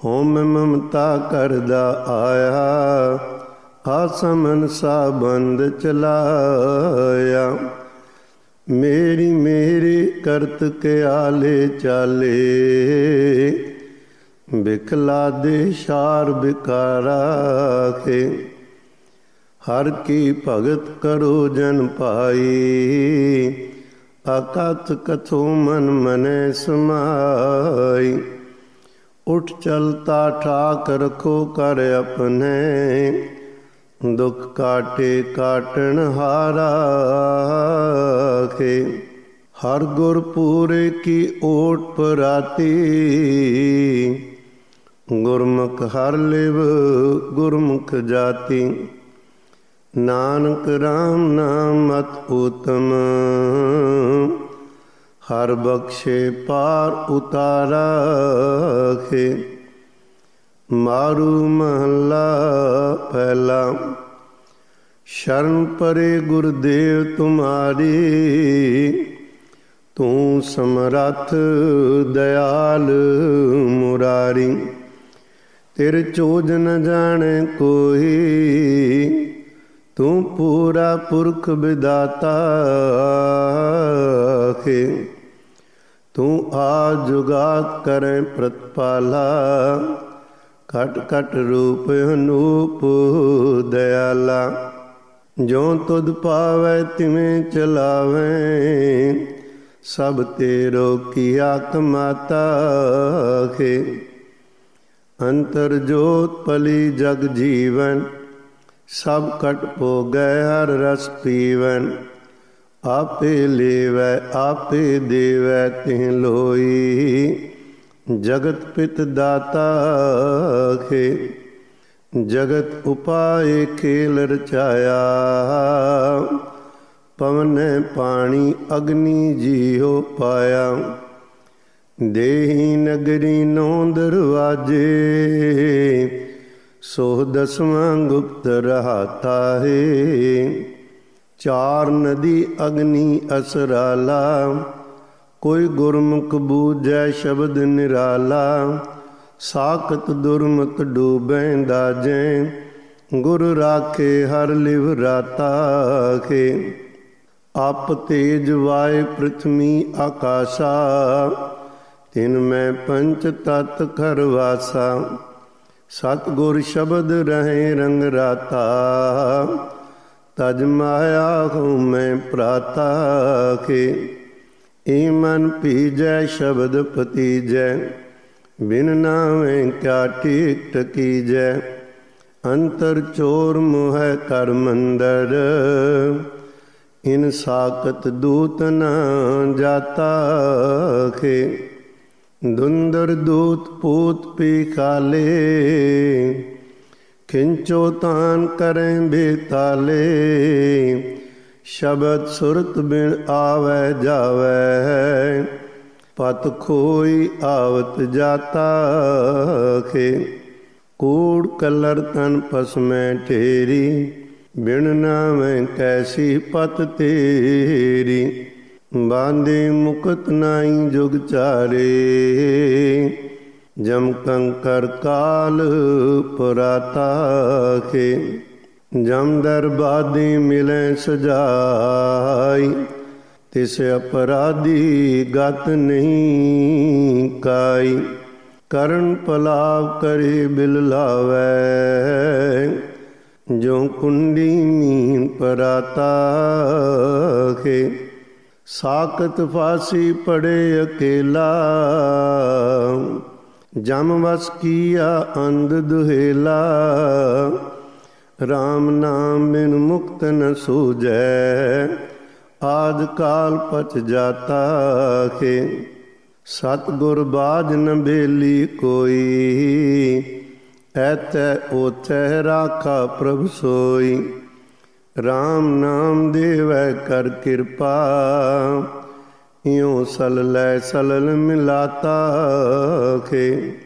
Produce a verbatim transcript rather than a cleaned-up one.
Home ਮਮਤਾ ਕਰਦਾ ਆਇਆ, ਆਸਮਨ ਸਾਬੰਦ ਚਲਾਇਆ। ਮੇਰੀ ਮੇਰੀ ਕਰਤ ਕੇ ਆਲੇ ਚਾਲੇ, ਬਿਖਲਾ ਦੇ ਸ਼ਾਰ ਬਿਕਾਰਾ ਕੇ। ਹਰ ਕੀ ਭਗਤ ਕਰੋ ਜਨ ਭਾਈ, ਅਕਥ ਕਥੋ ਮਨ ਮਨੈ ਸਮਾਈ। ਉਠ ਚਲਤਾ ਠਾਕ ਰਖੋ ਕਰ ਆਪਣੇ, ਦੁਖ ਕਾਟੇ ਕਾਟਣ ਹਾਰਾ ਕੇ। ਹਰ ਗੁਰ ਪੂਰੇ ਕੀ ਓਟ ਪਰਾਤੀ, ਗੁਰਮੁਖ ਹਰ ਲਿਵ ਗੁਰਮੁਖ ਜਾਤੀ। ਨਾਨਕ ਰਾਮ ਨਾਮ ਅਤ ਉਤਮ, ਹਰ ਬਖਸ਼ੇ ਪਾਰ ਉਤਾਰਾ ਕੇ। ਮਾਰੂ ਮਹੱਲਾ ਪਹਿਲਾ। ਸ਼ਰਨ ਪਰੇ ਗੁਰਦੇਵ ਤੁਮਾਰੀ, ਤੂੰ ਸਮਰੱਥ ਦਇਆਲ ਮੁਰਾਰੀ। ਤੇਰੇ ਚੋਜ ਨ ਜਾਣੇ ਕੋਈ, ਤੂੰ ਪੂਰਾ ਪੁਰਖ ਵਿਦਾਤਾ ਕੇ। ਤੂੰ ਆ ਜੁਗਾਤ ਕਰੈ ਪ੍ਰਤਪਾਲਾ, ਘਟ ਘਟ ਰੂਪ ਅਨੂਪ ਦਇਆਲਾ। ਜੋ ਤੁਧ ਪਾਵੈ ਤਿਵੇਂ ਚਲਾਵੈ, ਸਭ ਤੇਰੋ ਕੀਆ ਕਮਾਤਾ ਕੇ। ਅੰਤਰ ਜੋਤ ਪਲੀ ਜਗ ਜੀਵਨ, ਸਭ ਕਟ ਭੋਗੈ ਹਰ ਰਸ ਪੀਵਨ। ਆਪੇ ਲੇਵੈ ਆਪੇ ਦੇਵੈ ਤਿਹ ਲੋਈ, ਜਗਤ ਪਿਤ ਦਾਤਾ ਕੇ। ਜਗਤ ਉਪਾਏ ਖੇਲ ਰਚਾਇਆ, ਪਵਨੈ ਪਾਣੀ ਅਗਨੀ ਜੀਉ ਪਾਇਆ। ਦੇਹੀ ਨਗਰੀ ਨੌ ਦਰਵਾਜੇ, ਸੋ ਦਸਵਾਂ ਗੁਪਤ ਰਹਾਤਾ ਹੈ। ਚਾਰ ਨਦੀ ਅਗਨੀ ਅਸਰਾਲਾ, ਕੋਈ ਗੁਰਮੁਖ ਬੂਝੈ ਸ਼ਬਦ ਨਿਰਾਲਾ। ਸਾਖਤ ਦੁਰਮਤ ਡੂਬੈ ਦਾਜੈ, ਗੁਰ ਰਾਖੇ ਹਰ ਲਿਵ ਰਾਤਾ ਕੇ। ਆਪ ਤੇਜ ਵਾਏ ਪ੍ਰਿਥਵੀ ਆਕਾਸ਼ਾ, ਤਿਨ ਮੈਂ ਪੰਚ ਤਤ ਘਰ ਵਾਸਾ। ਸਤਿਗੁਰ ਸ਼ਬਦ ਰਹੇ ਰੰਗ ਰਾਤਾ, ਤਜ ਮਾਇਆ ਹਉ ਮੈਂ ਪ੍ਰਾਤਾ ਕੇ। ਏ ਮਨ ਭੀਜੈ ਸ਼ਬਦ ਪਤੀਜੈ, ਬਿਨ ਨਾਵੇਂ ਕਿਆ ਟੀਕ ਟਕੀਜੈ। ਅੰਤਰ ਚੋਰ ਮੋਹਿ ਕਰ ਮੰਦਰ, ਇਨ ਸਾਕਤ ਦੂਤ ਨ ਜਾਤਾ ਕੇ। ਧੁੰਦਰ ਦੂਤ ਪੂਤ ਪੀ ਕਾਲੇ, ਖਿੰਚੋ ਤਾਨ ਕਰੈ ਬੇਤਾਲੇ। ਸ਼ਬਦ ਸੁਰਤ ਬਿਨ ਆਵੈ ਜਾਵੈ, ਪਤ ਖੋਈ ਆਵਤ ਜਾਤਾ ਕੇ। ਕੂੜ ਕਲਰ ਤਨ ਪਸਮੈ ਢੇਰੀ, ਬਿਨ ਨਾਵੇਂ ਕੈਸੀ ਪਤ ਤੇਰੀ। ਬਾਂਧੇ ਮੁਕਤ ਨਾਈ ਜੁਗ ਚਾਰੇ, ਜਮ ਕੰਕਰ ਕਾਲ ਪੁਰਾਤਾ ਕੇ। ਜਮ ਦਰਬਾਦੀ ਮਿਲੈ ਸਜਾਈ, ਤਿਸ ਅਪਰਾਧੀ ਗਤ ਨਹੀਂ ਕਾਈ। ਕਰਨ ਪਲਾਵ ਕਰੇ ਬਿਲ ਲਾਵੈ, ਜੋ ਕੁੰਡੀ ਮੀਨ ਪਰਾਤਾ ਕੇ। ਸਾਕਤ ਫਾਸੀ ਪੜੇ ਅਕੇਲਾ, ਜਮ ਵਸ ਕੀਆ ਅੰਧ ਦੁਹੇਲਾ। ਰਾਮ ਨਾਮ ਬਿਨ ਮੁਕਤ ਨ ਸੂਝੈ, ਆਦ ਕਾਲ ਪਚ ਜਾਤਾ ਕੇ। ਸਤਿਗੁਰ ਬਾਝ ਨ ਬੇਲੀ ਕੋਈ, ਐਥੈ ਓਥੈ ਰਾਖਾ ਪ੍ਰਭ ਸੋਈ। ਰਾਮ ਨਾਮ ਦੇਵੈ ਕਰ ਕਿਰਪਾ, ਇਉ ਸਲ ਲੈ ਸਲਲ ਮਿਲਾਤਾ ਕੇ।